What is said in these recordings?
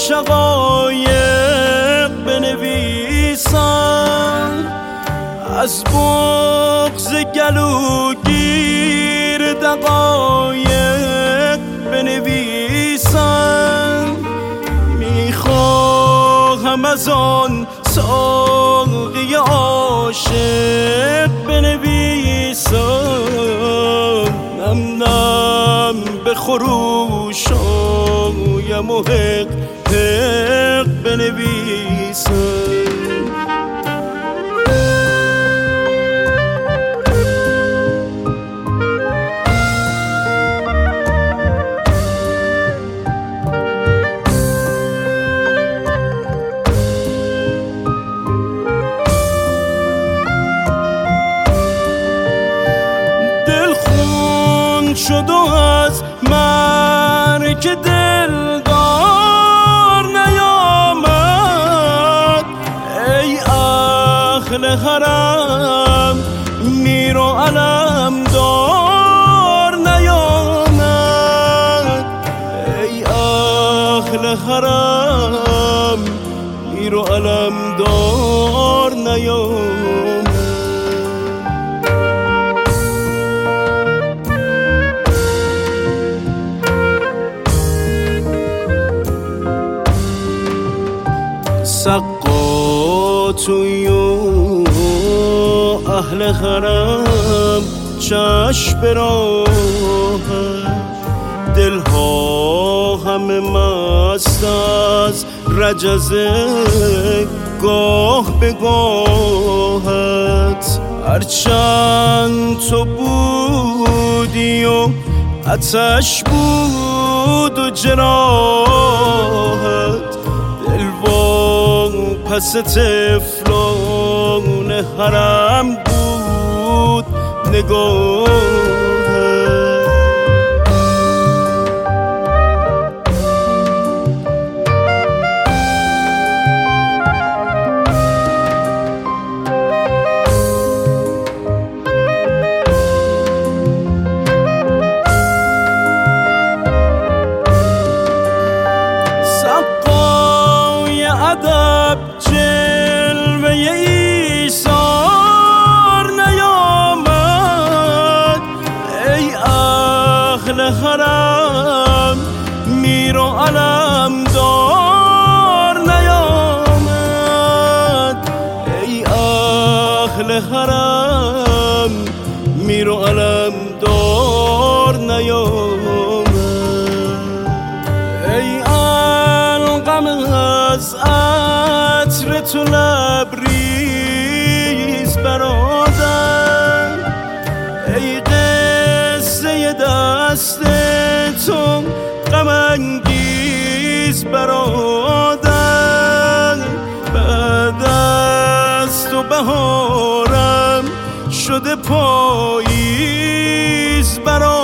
شقایق بنویسم، از بغض گلوگیر دقایق بنویسم. میخواهم از آن ساقی عاشق بنویسم، نم نم به خروشایم و حق حق بنویسم. شد و از مرگ دلدار نیامد، ای اهل حرم میر و علمدار نیامد، ای اهل حرم میر و علمدار نیامد. سقاطوی و اهل حرم چشم به راهش، دلها همه مست از رجزه گاه به گاهت. هرچند تو بودی و آتش بود و جراحت، پس طفلان حرم بود نگاهت. سقای ادب جلوه ایثار نیامد، ای اهل حرم میر و علمدار نیامد، ای اهل حرم میر و علمدار نیامد. ای القم از عطر تو لبریز برادر، ای قصه دست تو غم انگیز برادر، بعد از تو بهارم شده پاییز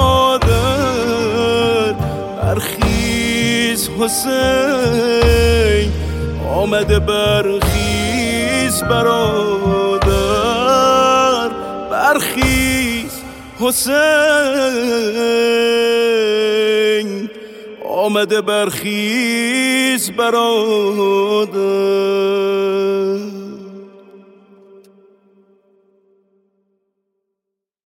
برادر. برخیز حسین آمده، برخیز برادر، برخیز حسین آمده، برخیز برادر.